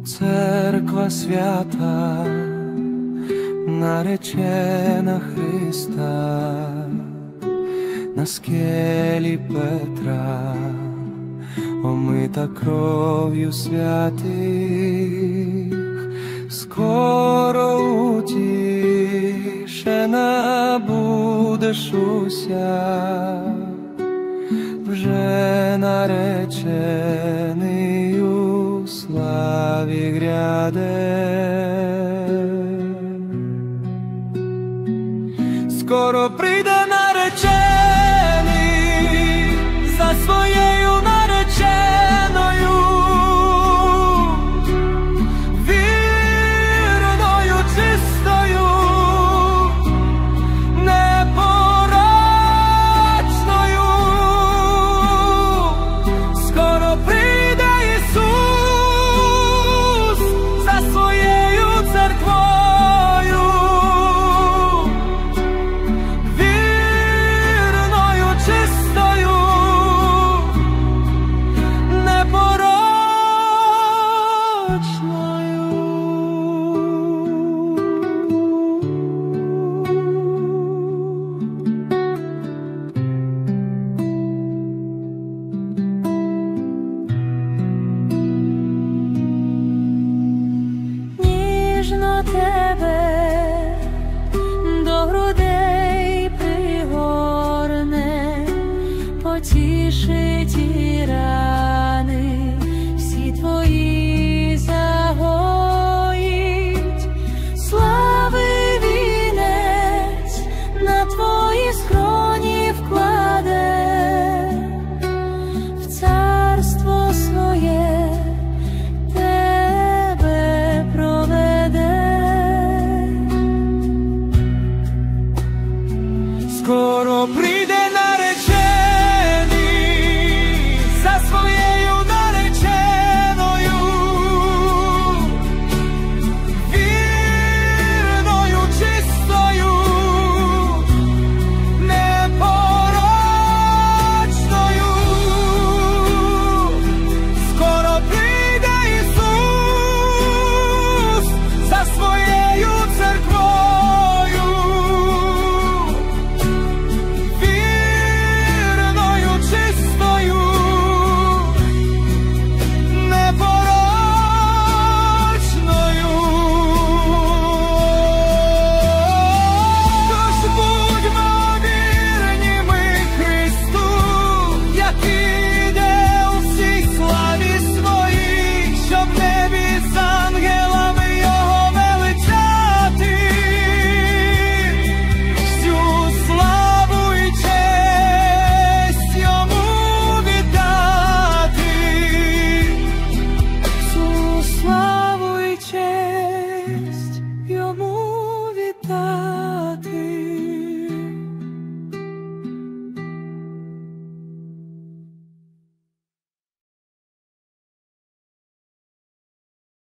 Церква свята, наречена Христа, на скелі Петра, омита кров'ю святих, скоро утішена будеш уся, вже наречений у славі гряде. Скоро прийде наречений за своєю нареченою, вірною, чистою, непорочною. Скоро прийде Ісус за своєю церквою, вірною, чистою, ніжно тебе до грудей пригорне, потішить